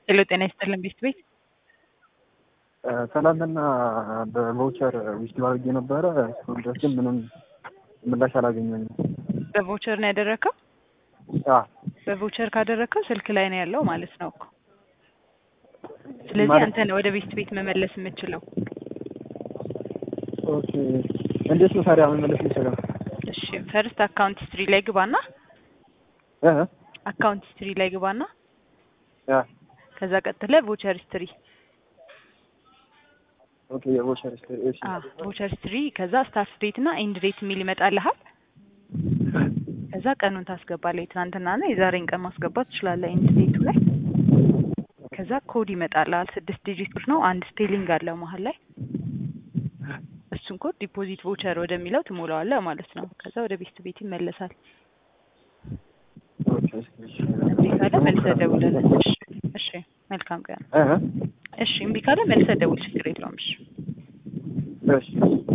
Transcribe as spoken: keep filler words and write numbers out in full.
ሄሎ ጤና ይስጥልን ቤት ቤት ትናንትና በቮቸር ዊዝድሮ አድርጌ ነበረ። እስካሁን ድረስ ግን ምንም ምላሽ አላገኘሁም። በቮቸር ነው ያደረከው? አዎ በቮቸር ካደረከው ስልክ ላይ ነው ያለው ማለት ነው እኮ። ስለዚህ አንተ ነው ወደ ቤት ቤት መመለስ የምችለው። ኦኬ እንዴት ነው ታዲያ መመለስ የምችለው? እሺ ፈርስት አካውንት ሂስትሪ ላይ ግባና እ አካውንት ሂስትሪ ላይ ግባና ያ ከዛ ቀጥለ ቮቸር ሂስትሪ ኦኬ የቮቸር ሂስትሪ እሺ አ ቮቸር ሂስትሪ ከዛ ስታርት ዴት እና ኤንድ ዴት የሚል ይመጣልሃል። ከዛ ቀኑን ታስገባለህ። ትናንትና እና የዛሬን ቀን ማስገባት ትችላለህ ኤንድ ዴቱ ላይ። ከዛ ኮድ ይመጣልሃል። ስድስት ዲጂት ነው። አንድ ስፔሊንግ አለው መሀል ላይ። እሱን ኮድ ዲፖዚት ቮቸር ወደሚለው ትሞላዋለህ ማለት ነው። ከዛ ወደ ቤት ቤት ይመለሳል። ኦኬ እሺ እምቢ ካለ መልሰህ ደውልልን። እሺ እሺ መልካም ቀን። እ እሺ እምቢ ካለ መልሰህ ደውል፣ ችግር የለውም። እሺ እሺ